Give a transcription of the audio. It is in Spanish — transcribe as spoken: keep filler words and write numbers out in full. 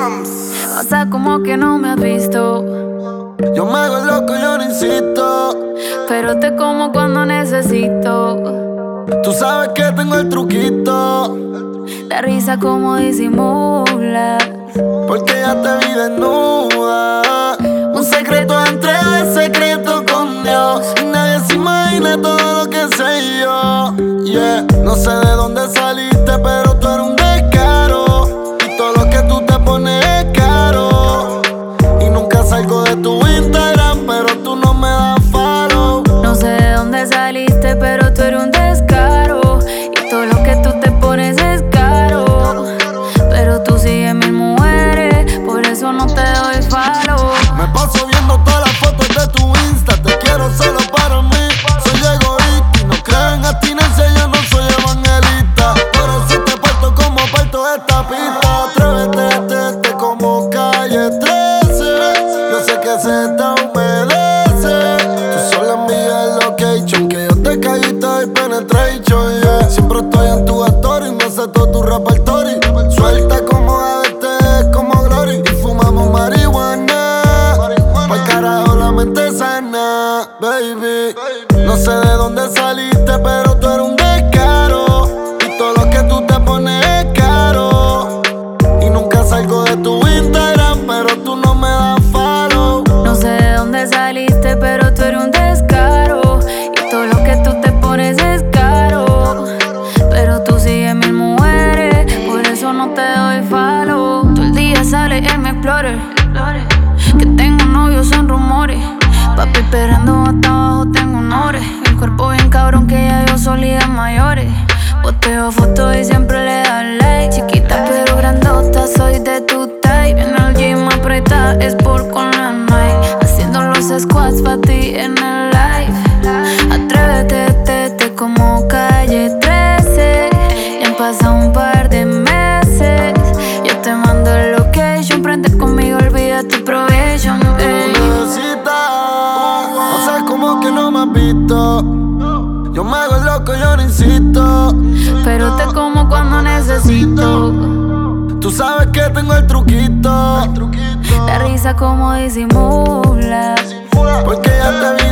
Drums. O sea, como que no me has visto. Yo me hago el loco, yo no insisto. Pero te como cuando necesito. Tú sabes que tengo el truquito. La risa como disimula. Porque ya te vi desnuda. Un secreto entre secreto con Dios. Y nadie se imagina todo lo que sé yo. Yeah, no sé de dónde saliste, pero tú eres un descaro. Y todo lo que tú te pones es caro. Y nunca salgo de tu Instagram, pero tú no me das follow. No sé de dónde saliste, pero tú eres un descaro. Y todo lo que tú te pones es caro. Pero tú sigues mil mujeres, por eso no te doy follow. Me paso viendo todas las fotos de tu Insta. Te quiero solo para mí. Soy egoísta y no creo en abstinencia. Yo no soy evangelista. Pero si te parto como parto esta pista. Atrévete, atrévete como calle trece. Yo sé que se te humedece. Tú solo envías el location. Que yo te callo y te doy penetration, yeah. Siempre estoy en tu story. Me sé todo tu repertorio. Suelta como A B T, como Glory. Y fumamos marihuana. Pa'l carajo la mente sana, baby. No sé de dónde saliste, pero tú eres un descaro. Y todo lo que tú te pones es caro. Y nunca salgo de tu Instagram, pero tú no me das follow. No sé de dónde saliste, pero tú eres un descaro. Y todo lo que tú te pones es caro. Pero tú sigues mil mujeres, por eso no te doy follow. Todo el día sale en mi Explorer. Que tengo novio son rumores. Papi esperando hasta abajo tengo honores. El cuerpo bien cabrón que ya yo solía mayores. Posteo fotos y siempre le da like. Chiquita pero grandota, soy de tu type. En el gym aprieta, es por con la Nike. Haciendo los squats pa' ti en el live. Atrévete, tete como calle trece. Ya han pasado un par de meses. Yo te mando el location, prende conmigo, olvida tu probation, ey. No sé cómo que no me has visto. Yo me hago el loco, yo no insisto. Pero te como cuando necesito. Tú sabes que tengo el truquito. La risa como disimula. Porque ya te vi